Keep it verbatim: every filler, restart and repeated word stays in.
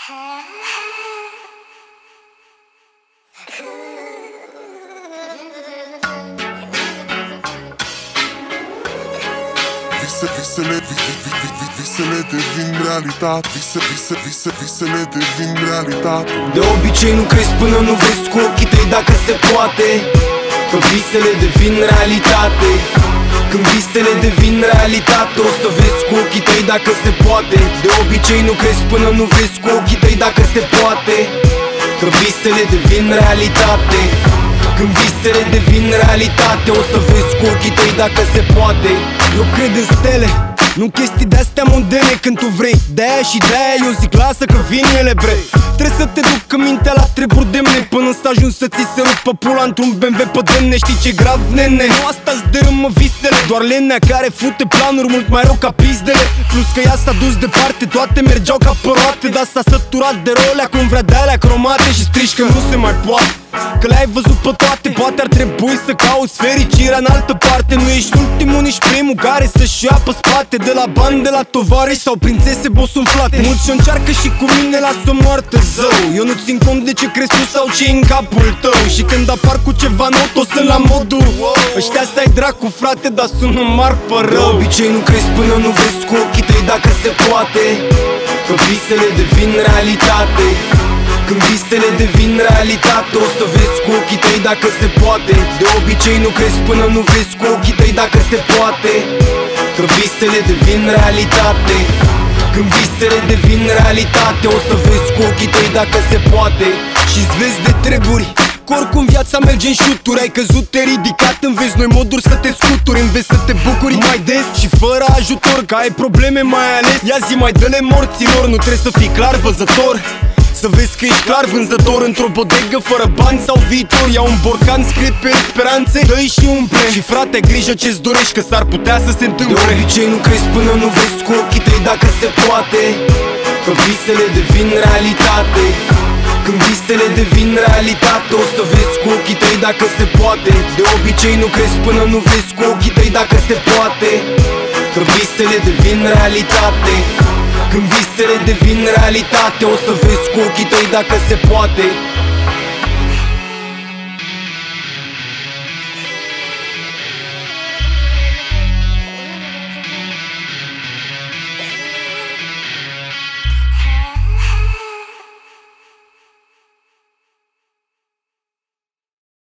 Vise, visele, vi, vi, vi, vi, vi, visele devin realitate. Vise, vise, vise, visele devin realitate. De obicei nu crezi până nu vezi cu ochii tăi dacă se poate, că visele devin realitate. Când visele devin realitate, o să vezi cu ochii tăi dacă se poate. De obicei nu crezi până nu vezi cu ochii tăi dacă se poate, că visele devin realitate. Când visele devin realitate, o să vezi cu ochii tăi dacă se poate. Eu cred în stele, nu chestii de-astea mondene când tu vrei. De-aia și de-aia eu zic lasă că vin ele, bre. Trebuie să te ducă mintea la treburi demne, până să ajungi să ți se rupă pula într-un B M W pe demne. Știi ce grav, nene? Nu asta-ți dărâmă visele, doar lenea care fute planuri mult mai rău ca pizdele. Plus că ea s-a dus departe, toate mergeau ca pe roate, dar s-a săturat de rolea cum vrea de-alea cromate. Și strigi că nu se mai poate, că le-ai văzut pe toate. Poate ar trebui să cauți fericirea în altă parte. Nu ești ultimul, nici primul care să-și ia pe spate. De la bani, de la tovarăși sau prințese bosunflate. Mulți și-o încearcă și cu mine las-o moartă zău. Eu nu țin cont de ce crezi tu sau ce în capul tău. Și când apar cu ceva not, o sunt la modul ăștia stai dracu frate, dar sună marfă rău. De obicei nu crezi până nu vezi cu ochii tăi dacă se poate, că visele devin realitate. Când visele devin realitate, o să vezi cu ochii tăi dacă se poate. De obicei nu crezi până nu vezi cu ochii tăi dacă se poate, că visele devin realitate. Când visele devin realitate, o să vezi cu ochii tăi dacă se poate. Și-ți vezi de treburi, că oricum viața merge în șuturi. Ai căzut, te ridicat, înveți noi moduri să te scuturi. Înveți să te bucuri mai des și fără ajutor, că ai probleme mai ales. Ia zi mai dă-le morților, nu trebuie să fii clar văzător, să vezi că ești clar vânzător într-o bodegă fără bani sau viitor. Ia un borcan scris pe speranțe, dă-i și umple. Și frate, grijă ce-ți dorești, că s-ar putea să se întâmple. De obicei nu crezi până nu vezi cu ochii tăi dacă se poate, că visele devin realitate. Când visele devin realitate, o să vezi cu ochii tăi dacă se poate. De obicei nu crezi până nu vezi cu ochii tăi dacă se poate, că visele devin realitate. Când visele devin realitate, o să vezi cu ochii tăi dacă se poate.